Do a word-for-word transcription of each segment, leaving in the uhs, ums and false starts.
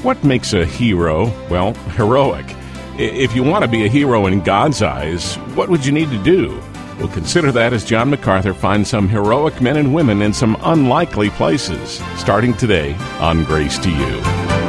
What makes a hero, well, heroic? If you want to be a hero in God's eyes, what would you need to do? We'll consider that as John MacArthur finds some heroic men and women in some unlikely places, starting today on Grace to You.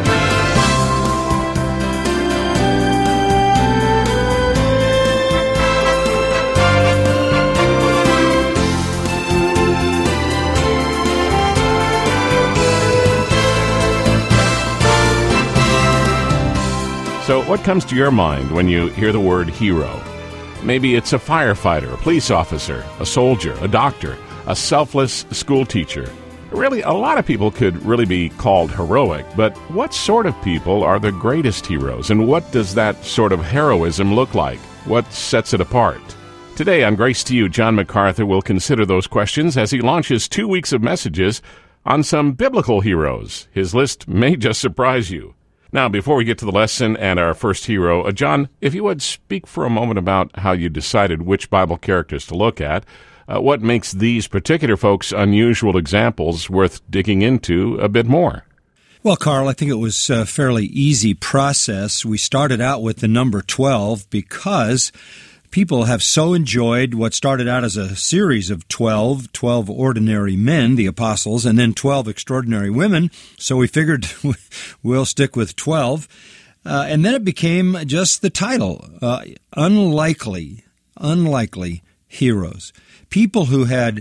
So what comes to your mind when you hear the word hero? Maybe it's a firefighter, a police officer, a soldier, a doctor, a selfless school teacher. Really, a lot of people could really be called heroic, but what sort of people are the greatest heroes, and what does that sort of heroism look like? What sets it apart? Today on Grace to You, John MacArthur will consider those questions as he launches two weeks of messages on some biblical heroes. His list may just surprise you. Now, before we get to the lesson and our first hero, uh, John, if you would speak for a moment about how you decided which Bible characters to look at, uh, what makes these particular folks' unusual examples worth digging into a bit more? Well, Carl, I think it was a fairly easy process. We started out with the number twelve because people have so enjoyed what started out as a series of twelve, twelve ordinary men, the apostles, and then twelve extraordinary women. So we figured we'll stick with twelve. Uh, and then it became just the title, uh, unlikely, unlikely heroes. People who had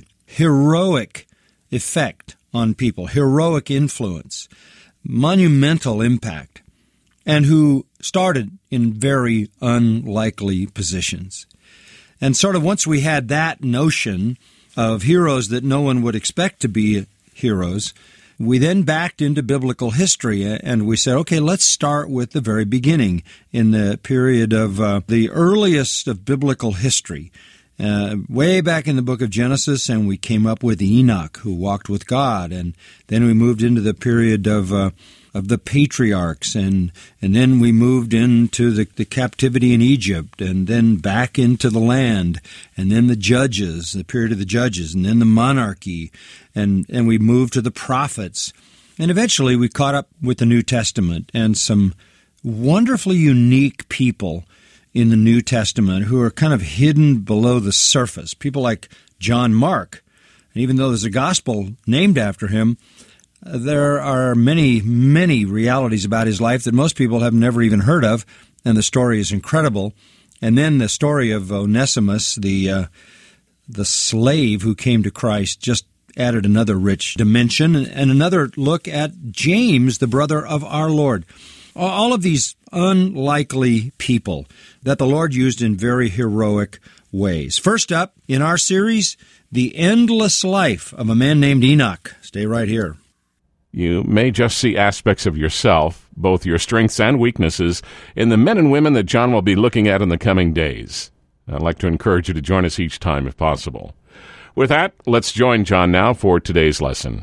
heroic effect on people, heroic influence, monumental impact, and who started in very unlikely positions. And sort of once we had that notion of heroes that no one would expect to be heroes, we then backed into biblical history and we said, okay, let's start with the very beginning in the period of uh, the earliest of biblical history, uh, way back in the book of Genesis, and we came up with Enoch, who walked with God, and then we moved into the period of uh, of the patriarchs, and and then we moved into the, the captivity in Egypt, and then back into the land, and then the judges, the period of the judges, and then the monarchy, and, and we moved to the prophets. And eventually we caught up with the New Testament and some wonderfully unique people in the New Testament who are kind of hidden below the surface. People like John Mark. And even though there's a gospel named after him, there are many, many realities about his life that most people have never even heard of, and the story is incredible. And then the story of Onesimus, the uh, the slave who came to Christ, just added another rich dimension, and another look at James, the brother of our Lord. All of these unlikely people that the Lord used in very heroic ways. First up in our series, the endless life of a man named Enoch. Stay right here. You may just see aspects of yourself, both your strengths and weaknesses, in the men and women that John will be looking at in the coming days. I'd like to encourage you to join us each time if possible. With that, let's join John now for today's lesson.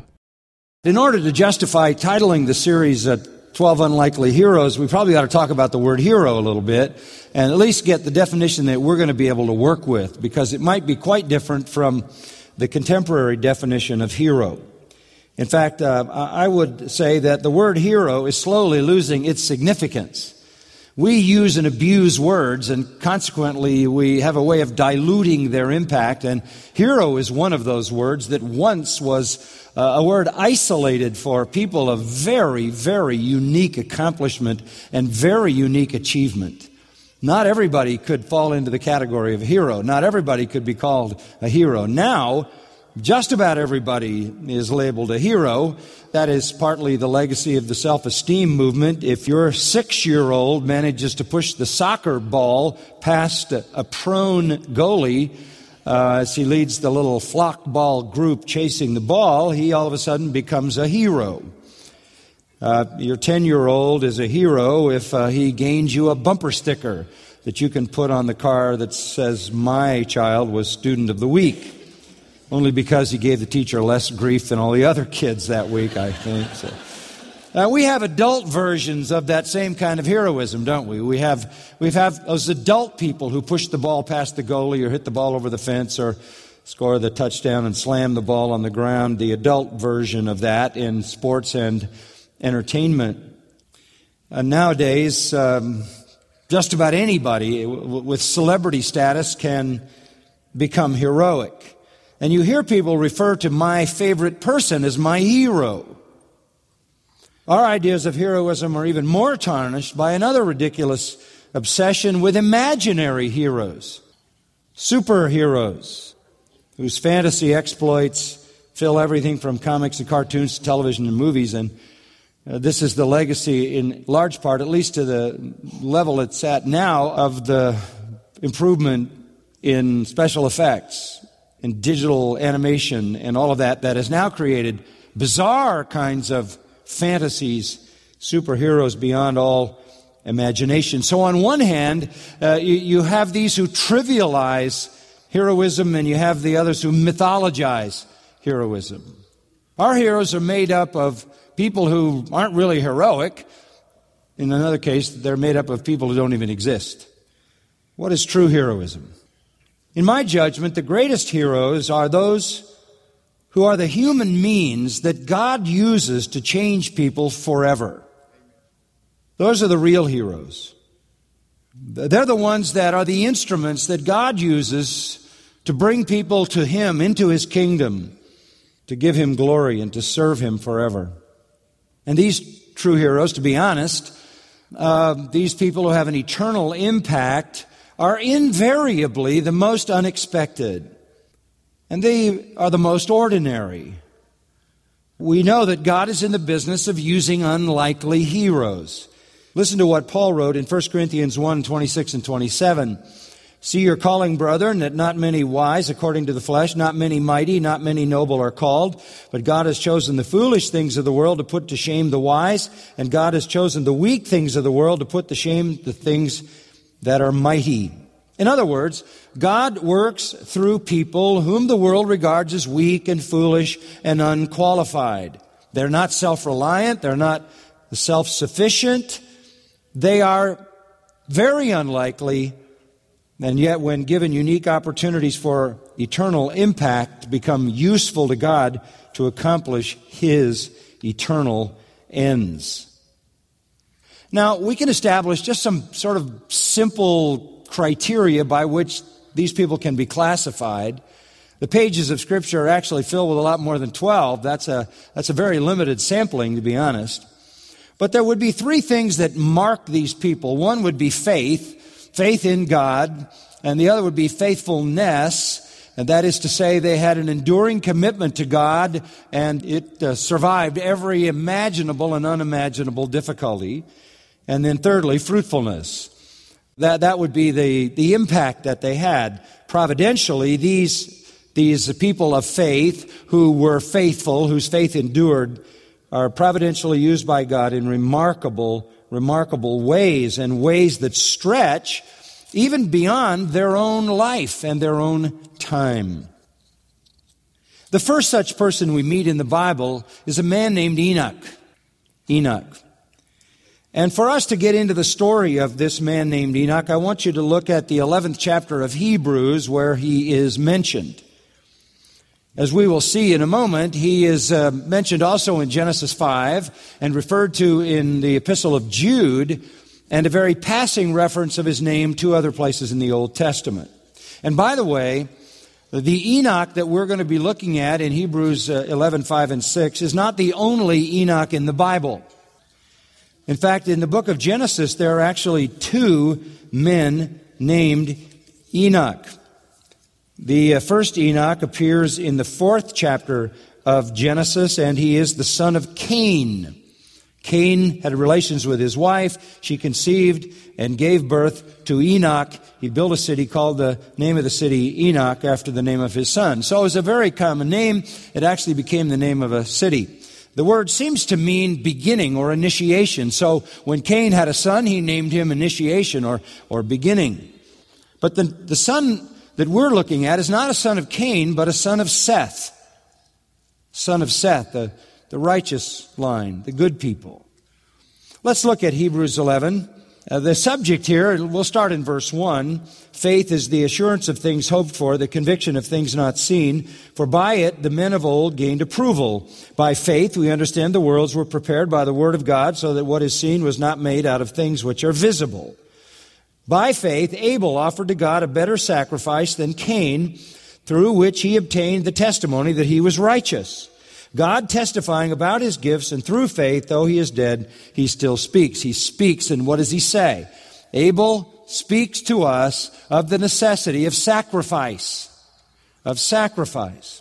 In order to justify titling the series uh, twelve Unlikely Heroes, we probably ought to talk about the word hero a little bit and at least get the definition that we're going to be able to work with, because it might be quite different from the contemporary definition of hero. In fact, uh, I would say that the word hero is slowly losing its significance. We use and abuse words, and consequently we have a way of diluting their impact, and hero is one of those words that once was uh, a word isolated for people of very, very unique accomplishment and very unique achievement. Not everybody could fall into the category of a hero. Not everybody could be called a hero. Now, just about everybody is labeled a hero. That is partly the legacy of the self-esteem movement. If your six-year-old manages to push the soccer ball past a, a prone goalie uh, as he leads the little flock ball group chasing the ball, he all of a sudden becomes a hero. Uh, your ten-year-old is a hero if uh, he gains you a bumper sticker that you can put on the car that says, "My child was student of the week." Only because he gave the teacher less grief than all the other kids that week, I think. So, uh, we have adult versions of that same kind of heroism, don't we? We have we have those adult people who push the ball past the goalie or hit the ball over the fence or score the touchdown and slam the ball on the ground. The adult version of that in sports and entertainment. And nowadays, um, just about anybody with celebrity status can become heroic. And you hear people refer to my favorite person as my hero. Our ideas of heroism are even more tarnished by another ridiculous obsession with imaginary heroes, superheroes, whose fantasy exploits fill everything from comics and cartoons to television and movies. And uh, this is the legacy, in large part, at least to the level it's at now, of the improvement in special effects, in digital animation, and all of that, that has now created bizarre kinds of fantasies, superheroes beyond all imagination. So on one hand, uh, you, you have these who trivialize heroism, and you have the others who mythologize heroism. Our heroes are made up of people who aren't really heroic. In another case, they're made up of people who don't even exist. What is true heroism? In my judgment, the greatest heroes are those who are the human means that God uses to change people forever. Those are the real heroes. They're the ones that are the instruments that God uses to bring people to Him, into His kingdom, to give Him glory and to serve Him forever. And these true heroes, to be honest, uh, these people who have an eternal impact are invariably the most unexpected. And they are the most ordinary. We know that God is in the business of using unlikely heroes. Listen to what Paul wrote in First Corinthians one, twenty-six and twenty-seven. See your calling, brethren, that not many wise according to the flesh, not many mighty, not many noble are called. But God has chosen the foolish things of the world to put to shame the wise. And God has chosen the weak things of the world to put to shame the things that are mighty. In other words, God works through people whom the world regards as weak and foolish and unqualified. They're not self-reliant. They're not self-sufficient. They are very unlikely, and yet when given unique opportunities for eternal impact, become useful to God to accomplish His eternal ends. Now, we can establish just some sort of simple criteria by which these people can be classified. The pages of Scripture are actually filled with a lot more than twelve. That's a, that's a very limited sampling, to be honest. But there would be three things that mark these people. One would be faith, faith in God, and the other would be faithfulness, and that is to say they had an enduring commitment to God, and it uh, survived every imaginable and unimaginable difficulty. And then thirdly, fruitfulness. That that would be the, the impact that they had. Providentially, these, these people of faith who were faithful, whose faith endured, are providentially used by God in remarkable, remarkable ways, and ways that stretch even beyond their own life and their own time. The first such person we meet in the Bible is a man named Enoch. Enoch. And for us to get into the story of this man named Enoch, I want you to look at the eleventh chapter of Hebrews, where he is mentioned. As we will see in a moment, he is uh, mentioned also in Genesis five and referred to in the Epistle of Jude, and a very passing reference of his name two other places in the Old Testament. And by the way, the Enoch that we're going to be looking at in Hebrews uh, eleven, five and six is not the only Enoch in the Bible. In fact, in the book of Genesis, there are actually two men named Enoch. The first Enoch appears in the fourth chapter of Genesis, and he is the son of Cain. Cain had relations with his wife. She conceived and gave birth to Enoch. He built a city called the name of the city Enoch after the name of his son. So it was a very common name. It actually became the name of a city. The word seems to mean beginning or initiation. So when Cain had a son, he named him Initiation or, or Beginning. But the, the son that we're looking at is not a son of Cain, but a son of Seth. Son of Seth, the, the righteous line, the good people. Let's look at Hebrews eleven, Uh, the subject here, we'll start in verse one. Faith is the assurance of things hoped for, the conviction of things not seen. For by it the men of old gained approval. By faith we understand the worlds were prepared by the word of God, so that what is seen was not made out of things which are visible. By faith Abel offered to God a better sacrifice than Cain, through which he obtained the testimony that he was righteous. God testifying about his gifts, and through faith, though he is dead, he still speaks. He speaks, and what does he say? Abel speaks to us of the necessity of sacrifice, of sacrifice.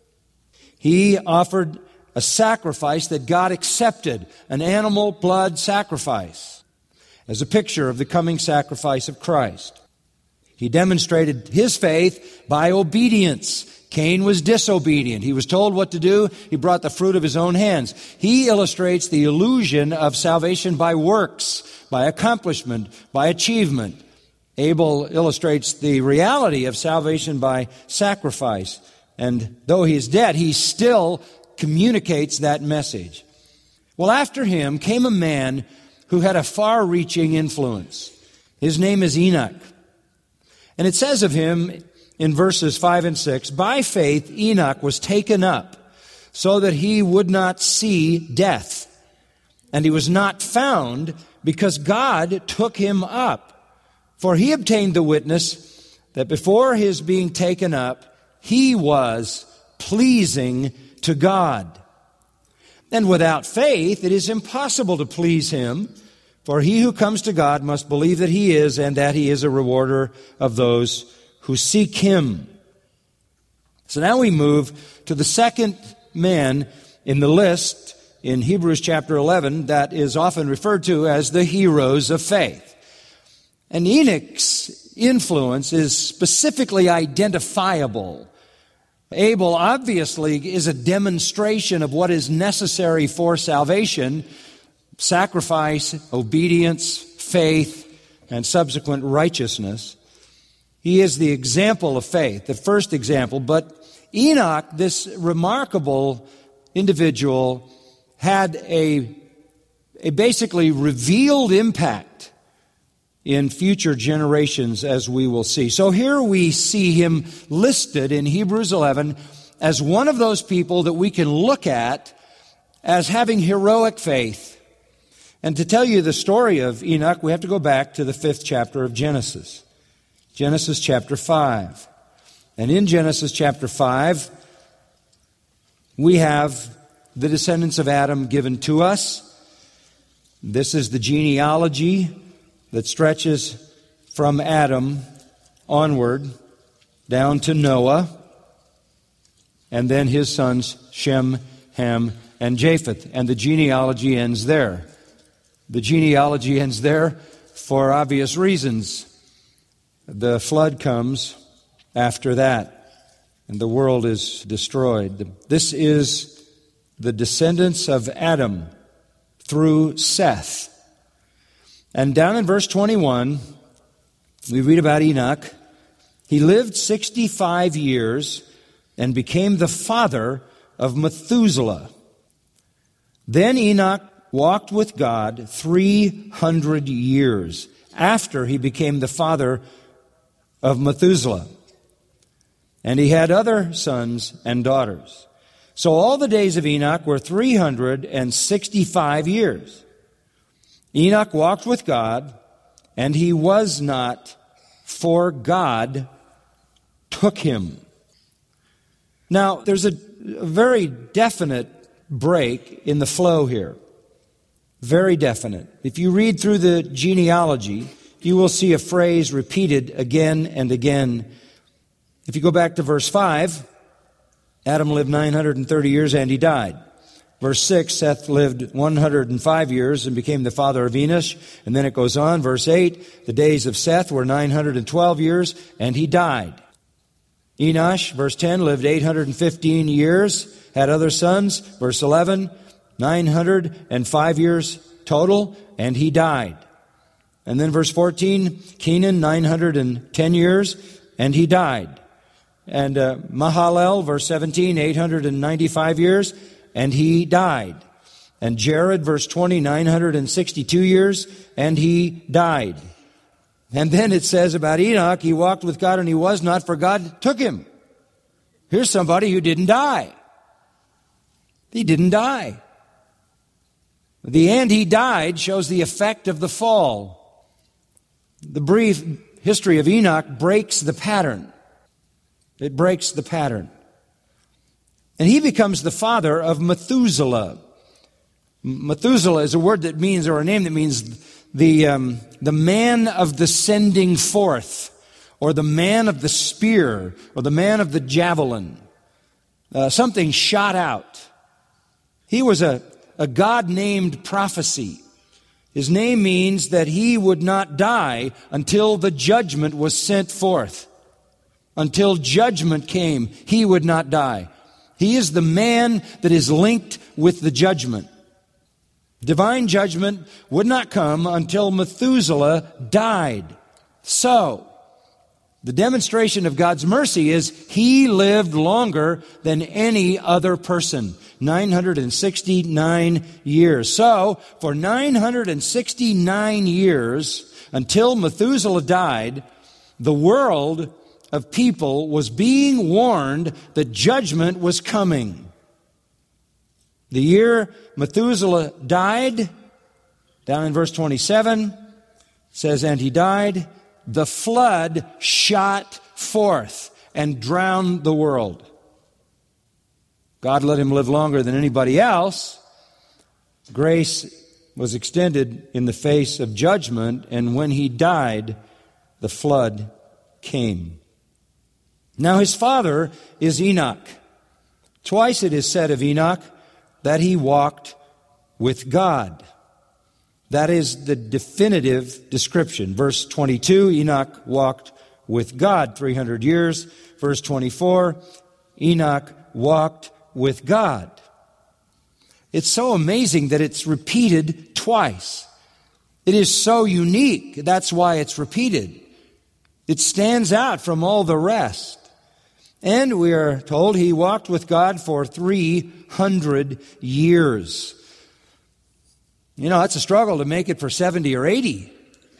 He offered a sacrifice that God accepted, an animal blood sacrifice, as a picture of the coming sacrifice of Christ. He demonstrated his faith by obedience. Cain was disobedient. He was told what to do. He brought the fruit of his own hands. He illustrates the illusion of salvation by works, by accomplishment, by achievement. Abel illustrates the reality of salvation by sacrifice. And though he is dead, he still communicates that message. Well, after him came a man who had a far-reaching influence. His name is Enoch. And it says of him in verses five and six, by faith Enoch was taken up so that he would not see death. And he was not found because God took him up. For he obtained the witness that before his being taken up, he was pleasing to God. And without faith it is impossible to please him. For he who comes to God must believe that he is, and that he is a rewarder of those who seek him. So now we move to the second man in the list in Hebrews chapter eleven that is often referred to as the heroes of faith. And Enoch's influence is specifically identifiable. Abel obviously is a demonstration of what is necessary for salvation: sacrifice, obedience, faith, and subsequent righteousness. He is the example of faith, the first example. But Enoch, this remarkable individual, had a, a basically revealed impact in future generations, as we will see. So here we see him listed in Hebrews eleven as one of those people that we can look at as having heroic faith. And to tell you the story of Enoch, we have to go back to the fifth chapter of Genesis. Genesis chapter five. And in Genesis chapter five, we have the descendants of Adam given to us. This is the genealogy that stretches from Adam onward down to Noah, and then his sons Shem, Ham, and Japheth. And the genealogy ends there. The genealogy ends there for obvious reasons. The flood comes after that, and the world is destroyed. This is the descendants of Adam through Seth. And down in verse twenty-one, we read about Enoch. He lived sixty-five years and became the father of Methuselah. Then Enoch walked with God three hundred years after he became the father of Methuselah. And he had other sons and daughters. So all the days of Enoch were three hundred sixty-five years. Enoch walked with God, and he was not, for God took him. Now, there's a, a very definite break in the flow here. Very definite. If you read through the genealogy, you will see a phrase repeated again and again. If you go back to verse five, Adam lived nine hundred thirty years and he died. Verse six, Seth lived one hundred five years and became the father of Enosh. And then it goes on, verse eight, the days of Seth were nine hundred twelve years and he died. Enosh, verse ten, lived eight hundred fifteen years, had other sons. Verse eleven, nine hundred five years total, and he died. And then verse fourteen, Kenan, nine hundred ten years, and he died. And uh, Mahalalel, verse seventeen, eight hundred ninety-five years, and he died. And Jared, verse twenty, nine hundred sixty-two years, and he died. And then it says about Enoch, he walked with God and he was not, for God took him. Here's somebody who didn't die. He didn't die. The and he died shows the effect of the fall. The brief history of Enoch breaks the pattern. It breaks the pattern. And he becomes the father of Methuselah. Methuselah is a word that means, or a name that means the, um, the man of the sending forth, or the man of the spear, or the man of the javelin. Uh, something shot out. He was a, a God-named prophecy. His name means that he would not die until the judgment was sent forth. Until judgment came, he would not die. He is the man that is linked with the judgment. Divine judgment would not come until Methuselah died. So, the demonstration of God's mercy is he lived longer than any other person. nine hundred sixty-nine years. So, for nine hundred sixty-nine years, until Methuselah died, the world of people was being warned that judgment was coming. The year Methuselah died, down in verse twenty-seven, says, and he died, the flood shot forth and drowned the world. God let him live longer than anybody else. Grace was extended in the face of judgment, and when he died, the flood came. Now his father is Enoch. Twice it is said of Enoch that he walked with God. That is the definitive description. Verse twenty-two, Enoch walked with God three hundred years. Verse twenty-four, Enoch walked with God. It's so amazing that it's repeated twice. It is so unique. That's why it's repeated. It stands out from all the rest. And we are told he walked with God for three hundred years. You know, it's a struggle to make it for seventy or eighty.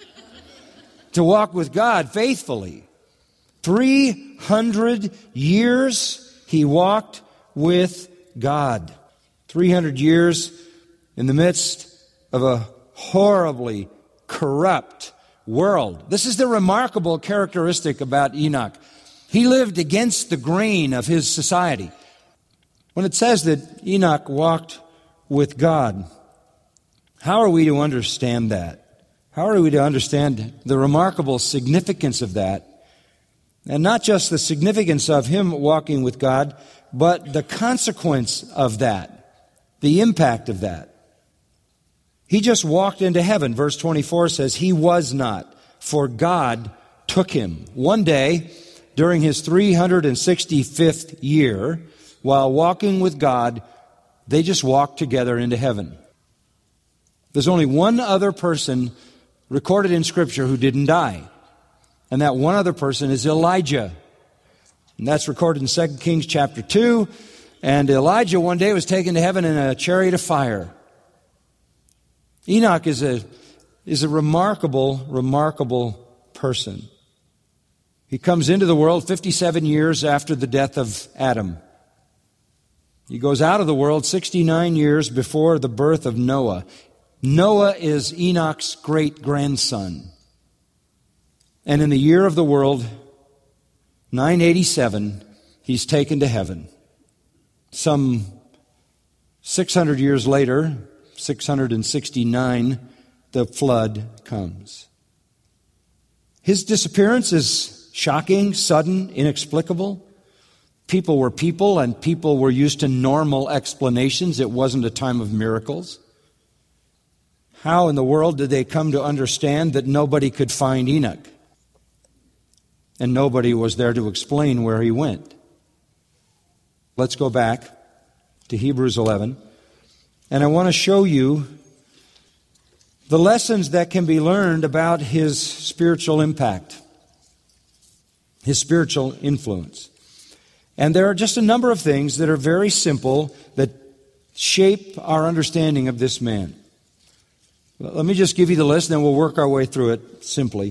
To walk with God faithfully. three hundred years he walked with God. three hundred years in the midst of a horribly corrupt world. This is the remarkable characteristic about Enoch. He lived against the grain of his society. When it says that Enoch walked with God, how are we to understand that? How are we to understand the remarkable significance of that? And not just the significance of him walking with God, but the consequence of that, the impact of that. He just walked into heaven. Verse twenty-four says, he was not, for God took him. One day, during his three hundred sixty-fifth year, while walking with God, they just walked together into heaven. There's only one other person recorded in Scripture who didn't die. And that one other person is Elijah. And that's recorded in Second Kings chapter two. And Elijah one day was taken to heaven in a chariot of fire. Enoch is a, is a remarkable, remarkable person. He comes into the world fifty-seven years after the death of Adam. He goes out of the world sixty-nine years before the birth of Noah. Noah is Enoch's great-grandson. And in the year of the world, nine eighty-seven, he's taken to heaven. Some six hundred years later, six hundred sixty-nine, the flood comes. His disappearance is shocking, sudden, inexplicable. People were people, and people were used to normal explanations. It wasn't a time of miracles. How in the world did they come to understand that nobody could find Enoch? And nobody was there to explain where he went. Let's go back to Hebrews eleven. And I want to show you the lessons that can be learned about his spiritual impact, his spiritual influence. And there are just a number of things that are very simple that shape our understanding of this man? Let me just give you the list, and then we'll work our way through it simply.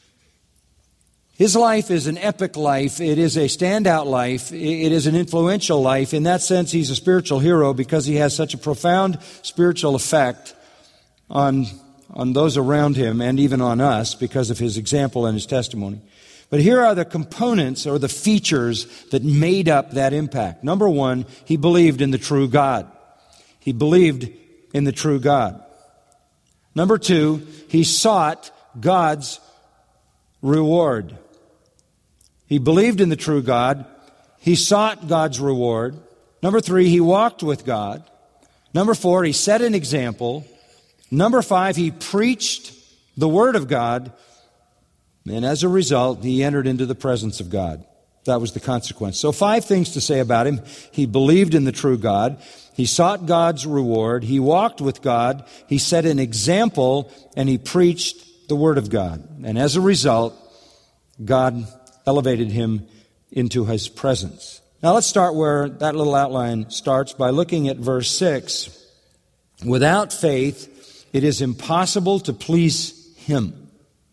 His life is an epic life. It is a standout life. It is an influential life. In that sense, he's a spiritual hero because he has such a profound spiritual effect on, on those around him and even on us because of his example and his testimony. But here are the components or the features that made up that impact. Number one, he believed in the true God. He believed in the true God. Number two, he sought God's reward. He believed in the true God. He sought God's reward. Number three, he walked with God. Number four, he set an example. Number five, he preached the Word of God. And as a result, he entered into the presence of God. That was the consequence. So five things to say about him. He believed in the true God. He sought God's reward. He walked with God. He set an example, and he preached the Word of God. And as a result, God elevated him into his presence. Now let's start where that little outline starts by looking at verse six. Without faith, it is impossible to please him.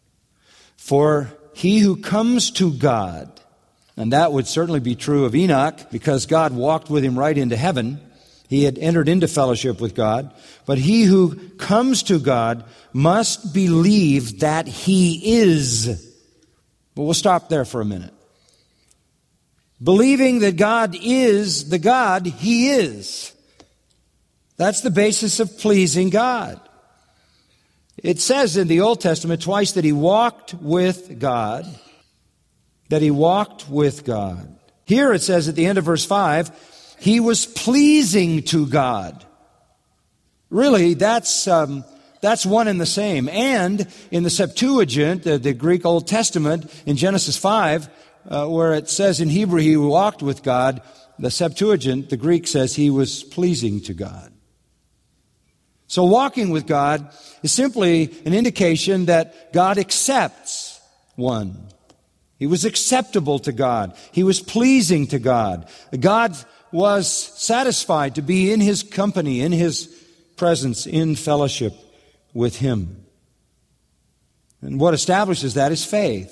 For he who comes to God, and that would certainly be true of Enoch because God walked with him right into heaven. He had entered into fellowship with God. But he who comes to God must believe that he is. But we'll stop there for a minute. Believing that God is the God he is. That's the basis of pleasing God. It says in the Old Testament twice that he walked with God. That he walked with God. Here it says at the end of verse five, he was pleasing to God. Really, that's um, that's one and the same. And in the Septuagint, the, the Greek Old Testament, in Genesis five, uh, where it says in Hebrew he walked with God, the Septuagint, the Greek says he was pleasing to God. So walking with God is simply an indication that God accepts one. He was acceptable to God. He was pleasing to God. God was satisfied to be in his company, in his presence, in fellowship with him. And what establishes that is faith.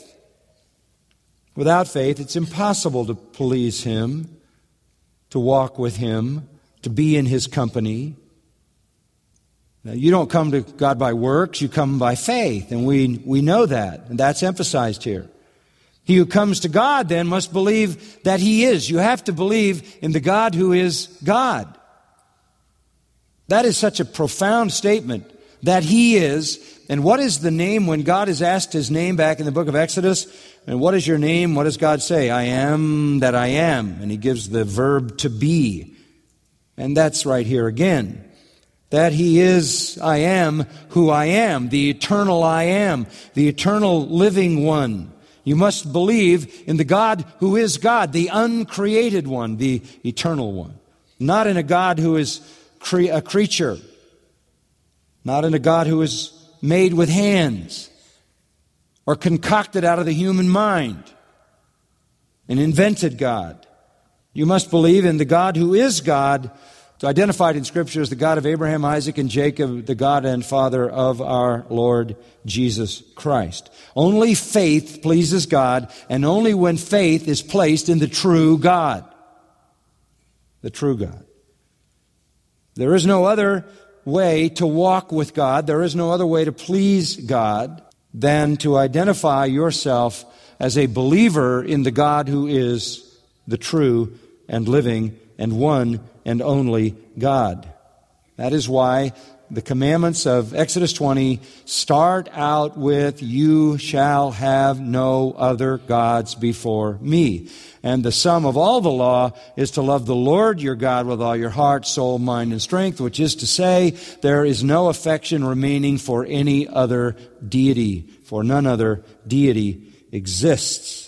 Without faith, it's impossible to please him, to walk with him, to be in his company. Now, you don't come to God by works, you come by faith, and we, we know that, and that's emphasized here. He who comes to God then must believe that he is. You have to believe in the God who is God. That is such a profound statement, that he is. And what is the name when God is asked his name back in the book of Exodus? And what is your name? What does God say? I am that I am. And he gives the verb to be. And that's right here again. That he is, I am who I am, the eternal I am, the eternal living one. You must believe in the God who is God, the uncreated one, the eternal one. Not in a God who is cre- a creature. Not in a God who is made with hands or concocted out of the human mind, an invented God. You must believe in the God who is God, identified in Scripture as the God of Abraham, Isaac, and Jacob, the God and Father of our Lord Jesus Christ. Only faith pleases God, and only when faith is placed in the true God. The true God. There is no other way to walk with God, there is no other way to please God than to identify yourself as a believer in the God who is the true and living and one and only God. That is why the commandments of Exodus twenty start out with, you shall have no other gods before me. And the sum of all the law is to love the Lord your God with all your heart, soul, mind, and strength, which is to say, there is no affection remaining for any other deity, for none other deity exists.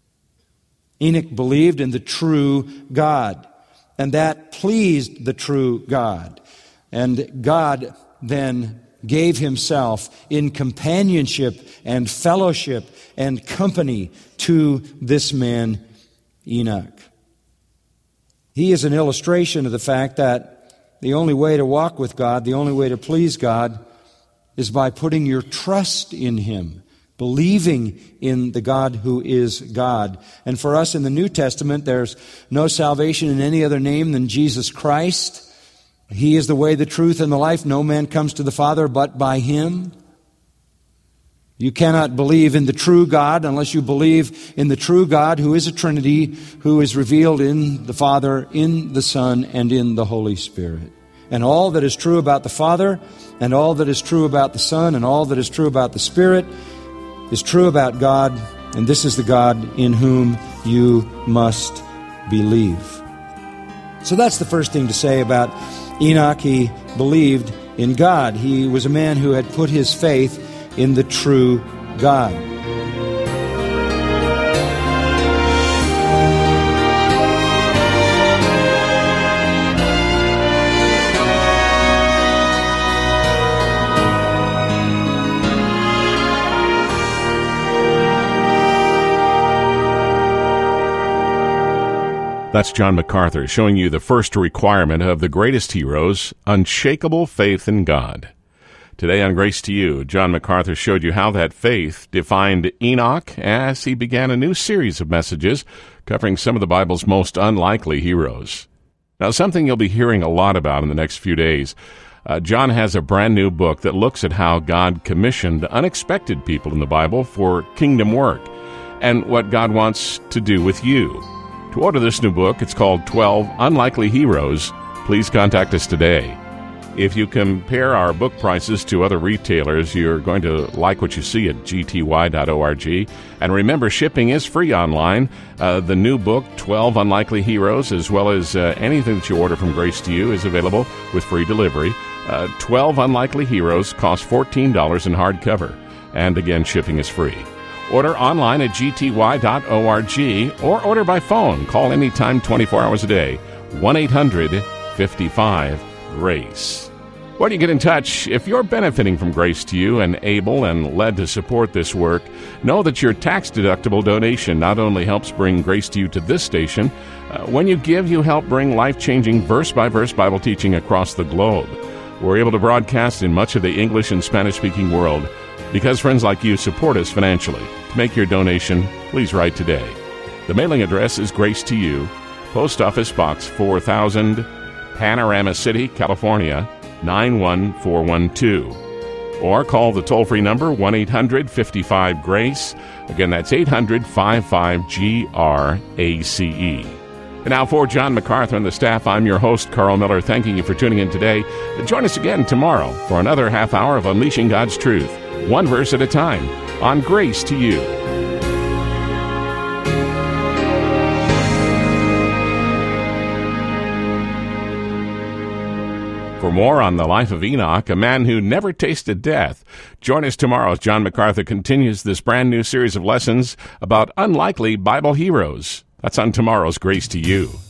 Enoch believed in the true God. And that pleased the true God. And God then gave himself in companionship and fellowship and company to this man, Enoch. He is an illustration of the fact that the only way to walk with God, the only way to please God, is by putting your trust in Him, believing in the God who is God. And for us in the New Testament, there's no salvation in any other name than Jesus Christ. He is the way, the truth, and the life. No man comes to the Father but by Him. You cannot believe in the true God unless you believe in the true God who is a Trinity, who is revealed in the Father, in the Son, and in the Holy Spirit. And all that is true about the Father, and all that is true about the Son, and all that is true about the Spirit is true about God, and this is the God in whom you must believe. So that's the first thing to say about Enoch. He believed in God. He was a man who had put his faith in the true God. That's John MacArthur showing you the first requirement of the greatest heroes, unshakable faith in God. Today on Grace to You, John MacArthur showed you how that faith defined Enoch as he began a new series of messages covering some of the Bible's most unlikely heroes. Now, something you'll be hearing a lot about in the next few days. Uh, John has a brand new book that looks at how God commissioned unexpected people in the Bible for kingdom work and what God wants to do with you. To order this new book, it's called twelve Unlikely Heroes. Please contact us today. If you compare our book prices to other retailers, you're going to like what you see at g t y dot org. And remember, shipping is free online. Uh, the new book, twelve Unlikely Heroes, as well as uh, anything that you order from Grace to You, is available with free delivery. Uh, twelve Unlikely Heroes cost fourteen dollars in hardcover. And again, shipping is free. Order online at g t y dot org or order by phone. Call anytime, twenty-four hours a day, one eight hundred fifty-five GRACE. Why don't you get in touch? If you're benefiting from Grace to You and able and led to support this work, know that your tax-deductible donation not only helps bring Grace to You to this station, uh, when you give, you help bring life-changing verse-by-verse Bible teaching across the globe. We're able to broadcast in much of the English and Spanish-speaking world because friends like you support us financially. To make your donation, please write today. The mailing address is Grace to You, Post Office Box four thousand, Panorama City, California, nine one four one two. Or call the toll-free number one eight hundred fifty-five GRACE. Again, that's eight hundred fifty-five G R A C E. And now for John MacArthur and the staff, I'm your host, Carl Miller, thanking you for tuning in today. Join us again tomorrow for another half hour of Unleashing God's Truth, one verse at a time, on Grace to You. For more on the life of Enoch, a man who never tasted death, join us tomorrow as John MacArthur continues this brand new series of lessons about unlikely Bible heroes. That's on tomorrow's Grace to You.